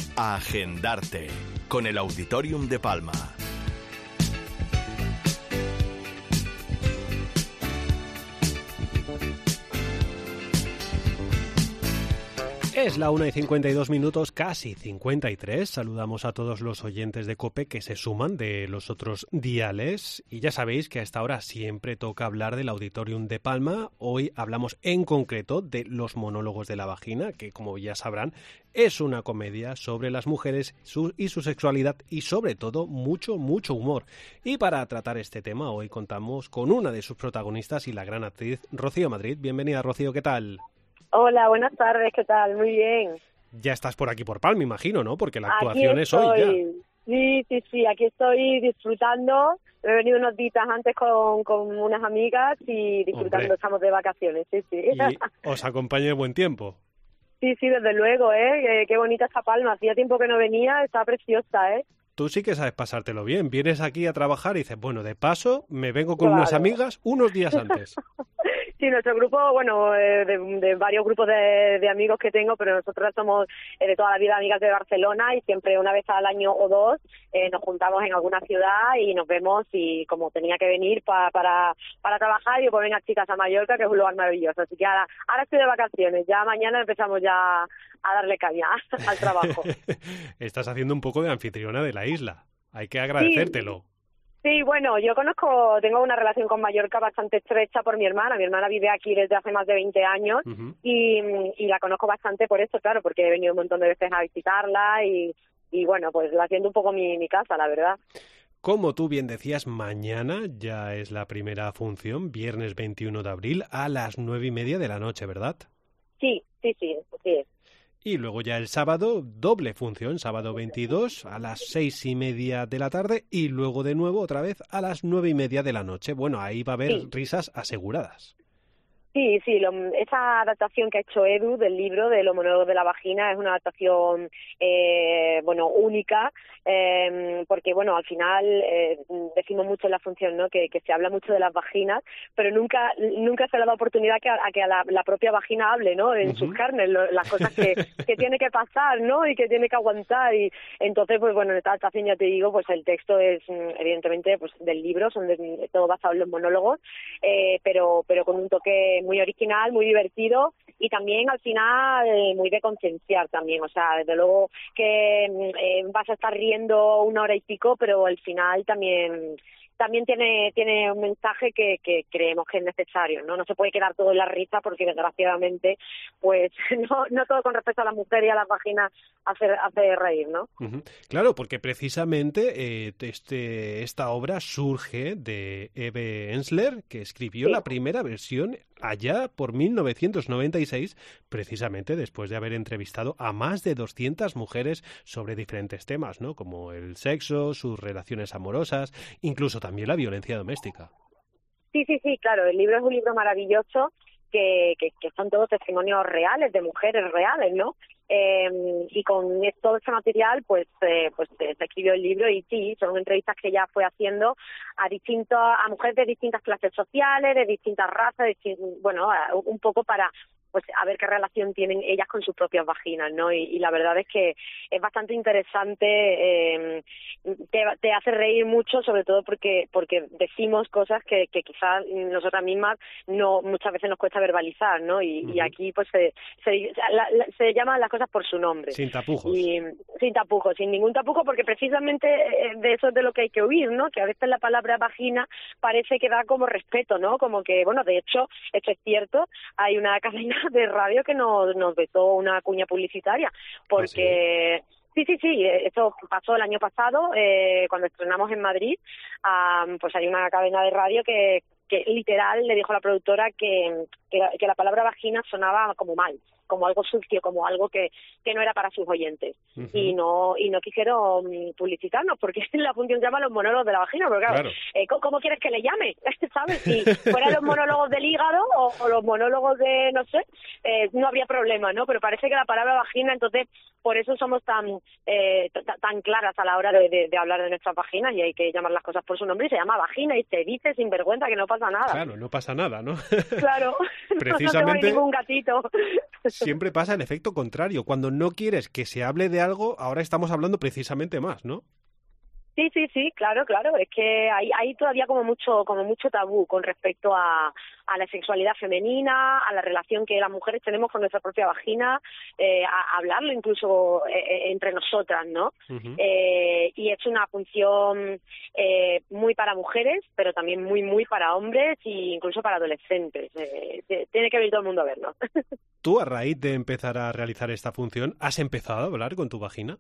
Agendarte con el Auditorium de Palma. Es la 1:52, casi 53. Saludamos a todos los oyentes de COPE que se suman de los otros diales. Y ya sabéis que a esta hora siempre toca hablar del Auditorium de Palma. Hoy hablamos en concreto de Los monólogos de la vagina, que como ya sabrán es una comedia sobre las mujeres y su sexualidad y sobre todo mucho humor. Y para tratar este tema hoy contamos con una de sus protagonistas y la gran actriz Rocío Madrid. Bienvenida, Rocío, ¿qué tal? Hola, buenas tardes, ¿qué tal? Muy bien. Ya estás por aquí por Palma, imagino, ¿no? Porque la actuación es hoy ya. Sí, aquí estoy disfrutando. He venido unos días antes con unas amigas y disfrutando. Hombre. Estamos de vacaciones, sí. Y os acompaña el buen tiempo. Sí, desde luego, qué bonita esta Palma. Hacía tiempo que no venía, está preciosa, Tú sí que sabes pasártelo bien. Vienes aquí a trabajar y dices, bueno, de paso me vengo con unas amigas unos días antes. Sí, nuestro grupo, bueno, de varios grupos de amigos que tengo, pero nosotros somos de toda la vida amigas de Barcelona y siempre una vez al año o dos nos juntamos en alguna ciudad y nos vemos y como tenía que venir para trabajar, yo pues venga chicas a Mallorca, que es un lugar maravilloso. Así que ahora estoy de vacaciones, ya mañana empezamos ya a darle caña al trabajo. Estás haciendo un poco de anfitriona de la isla, hay que agradecértelo. Sí, bueno, tengo una relación con Mallorca bastante estrecha por mi hermana. Mi hermana vive aquí desde hace más de 20 años y la conozco bastante por eso, claro, porque he venido un montón de veces a visitarla y bueno, pues la siento un poco mi casa, la verdad. Como tú bien decías, mañana ya es la primera función, viernes 21 de abril a las 9:30 de la noche, ¿verdad? Sí. Y luego ya el sábado, doble función, sábado 22 a las 6:30 de la tarde y luego de nuevo otra vez a las 9:30 de la noche. Bueno, ahí va a haber risas aseguradas. Sí, esa adaptación que ha hecho Edu del libro de Los monólogos de la vagina es una adaptación, única, porque, bueno, al final decimos mucho en la función, ¿no?, que se habla mucho de las vaginas, pero nunca se le da oportunidad a que la propia vagina hable, ¿no?, en sus carnes, las cosas que tiene que pasar, ¿no?, y que tiene que aguantar, y entonces, pues bueno, en esta adaptación, ya te digo, pues el texto es, evidentemente, pues del libro, todo basado en los monólogos, pero con un toque muy original, muy divertido y también al final muy de concienciar también, o sea, desde luego que vas a estar riendo 1 hora y pico, pero al final también tiene un mensaje que creemos que es necesario, ¿no? No se puede quedar todo en la risa porque desgraciadamente pues no todo con respecto a la mujer y a las vaginas hace reír, ¿no? Uh-huh. Claro, porque precisamente esta obra surge de Eve Ensler, que escribió la primera versión allá por 1996, precisamente después de haber entrevistado a más de 200 mujeres sobre diferentes temas, ¿no?, como el sexo, sus relaciones amorosas, incluso también la violencia doméstica. Sí, claro, el libro es un libro maravilloso que son todos testimonios reales de mujeres reales, ¿no? Y con todo este material pues se escribió el libro y sí, son entrevistas que ella fue haciendo a mujeres de distintas clases sociales, de distintas razas, un poco para pues a ver qué relación tienen ellas con sus propias vaginas, ¿no? Y la verdad es que es bastante interesante, te hace reír mucho, sobre todo porque decimos cosas que quizás nosotras mismas no muchas veces nos cuesta verbalizar, ¿no? Y aquí pues se llaman las cosas por su nombre. Sin tapujos. Y sin tapujos, sin ningún tapujo, porque precisamente de eso es de lo que hay que huir, ¿no? Que a veces la palabra vagina parece que da como respeto, ¿no? Como que, bueno, de hecho, esto es cierto, hay una cadena de radio que nos vetó una cuña publicitaria porque Sí, esto pasó el año pasado, cuando estrenamos en Madrid, pues hay una cadena de radio que literal le dijo a la productora que la palabra vagina sonaba como mal, como algo sucio, como algo que no era para sus oyentes. Y no quisieron publicitarnos, porque la función se llama Los monólogos de la vagina, pero claro. ¿Cómo quieres que le llame? ¿Sabes? Si fueran los monólogos del hígado o los monólogos de, no sé, no habría problema, ¿no? Pero parece que la palabra vagina, entonces, por eso somos tan claras a la hora de hablar de nuestras vaginas, y hay que llamar las cosas por su nombre, y se llama vagina, y se dice sin vergüenza, que no pasa pasa nada. Claro, no pasa nada, ¿no? Claro, Precisamente, no tengo ningún gatito. Siempre pasa el efecto contrario. Cuando no quieres que se hable de algo, ahora estamos hablando precisamente más, ¿no? Sí, claro. Es que hay todavía como mucho tabú con respecto a la sexualidad femenina, a la relación que las mujeres tenemos con nuestra propia vagina, a hablarlo incluso entre nosotras, ¿no? Uh-huh. Y es una función muy para mujeres, pero también muy para hombres e incluso para adolescentes. Tiene que venir todo el mundo a verlo. ¿Tú, a raíz de empezar a realizar esta función, has empezado a hablar con tu vagina?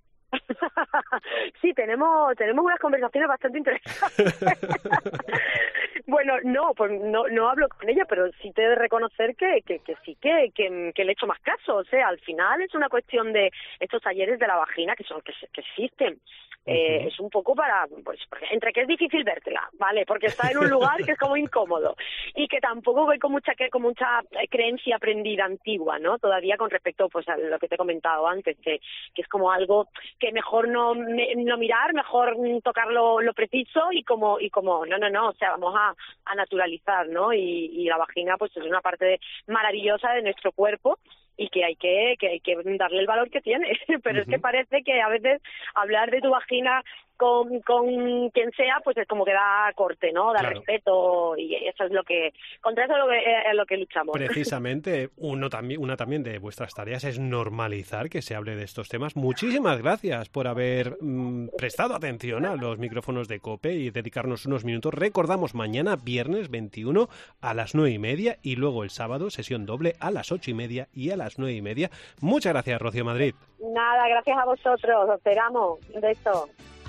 Sí, tenemos unas conversaciones bastante interesantes. Bueno, pues no hablo con ella, pero sí te he de reconocer que sí que le he hecho más caso. O sea, al final es una cuestión de estos talleres de la vagina que existen. Uh-huh. Es un poco para, pues, entre que es difícil vértela, ¿vale? Porque está en un lugar que es como incómodo y que tampoco voy con mucha creencia aprendida antigua, ¿no? Todavía con respecto, pues, a lo que te he comentado antes, que es como algo que mejor no mirar, mejor tocar lo preciso y como no, o sea, vamos a naturalizar, ¿no? Y la vagina, pues, es una parte maravillosa de nuestro cuerpo y que hay que darle el valor que tiene. Pero uh-huh. Es que parece que a veces hablar de tu vagina con quien sea, pues es como que da corte, ¿no? Da claro. Respeto, y eso es contra eso es lo que luchamos. Precisamente, una también de vuestras tareas es normalizar que se hable de estos temas. Muchísimas gracias por haber prestado atención a los micrófonos de COPE y dedicarnos unos minutos. Recordamos, mañana, viernes 21, a las 9:30 y luego el sábado, sesión doble a las 8:30 y a las 9:30. Muchas gracias, Rocío Madrid. Nada, gracias a vosotros. Os esperamos. Un beso.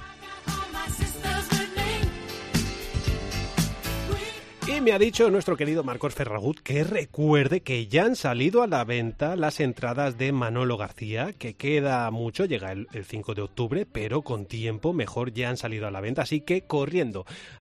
Y me ha dicho nuestro querido Marcos Ferragut que recuerde que ya han salido a la venta las entradas de Manolo García, que queda mucho, llega el 5 de octubre, pero con tiempo mejor ya han salido a la venta, así que corriendo